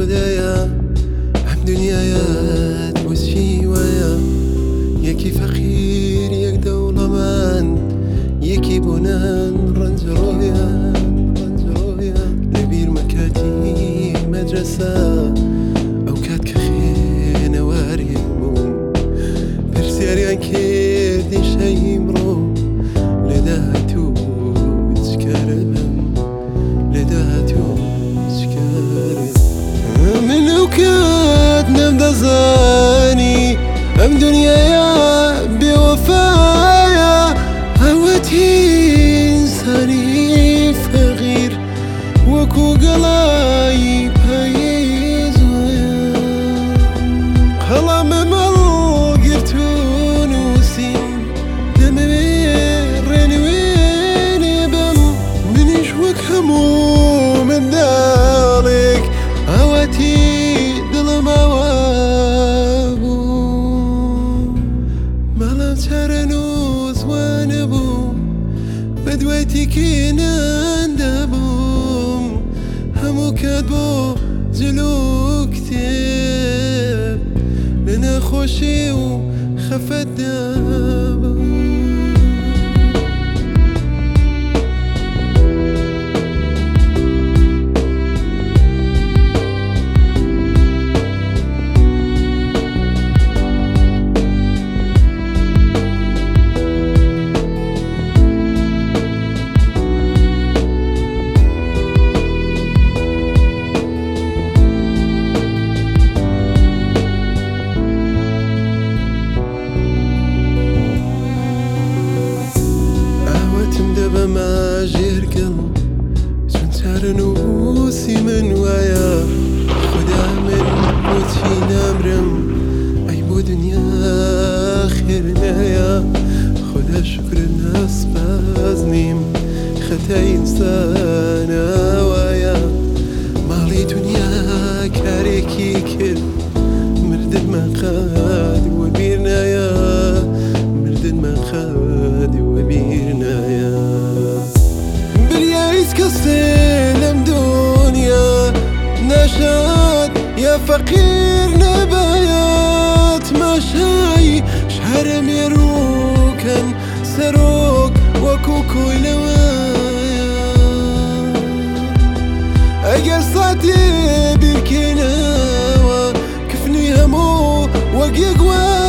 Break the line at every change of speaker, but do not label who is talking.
خدایا ام دنیایت وزشی ویا یکی فقیر یک دولمند یکی بونن رنج رویا لبیر مکاتی مدرسه او کات كخين واري بوم برسياريان كيردي شيمرو لداتو تشكرم من اوكاد نبدا زاني ام دنيايا بوفايا هوتي انساني فقير وكو قلايب هايز ويا خلا ممل قرتون وسين دمرين وين بم منيش وكهمو من دالك هوتي دل موابو ملام ترنوز وانبو بدويتي كينان دبوم همو كاتبو جلو كتاب لنا خوشي وخفت دابو ما جير قلب سنتار نوسي من ويا خدا من موتي نمرم اي بو دنيا خيرنا يا خدا شكر الناس بازنيم خطا انسان ويا مالي دنيا كاريكي كر مردد ما خاد وبيرنا يا مردد ما خاد وبيرنا يا كسلم دنيا نشاد يا فقير نبايات مشاي شهر ميروكن سروك وكوكو لوايا اجر صاتي بالكناوة كفني همو وقيقوا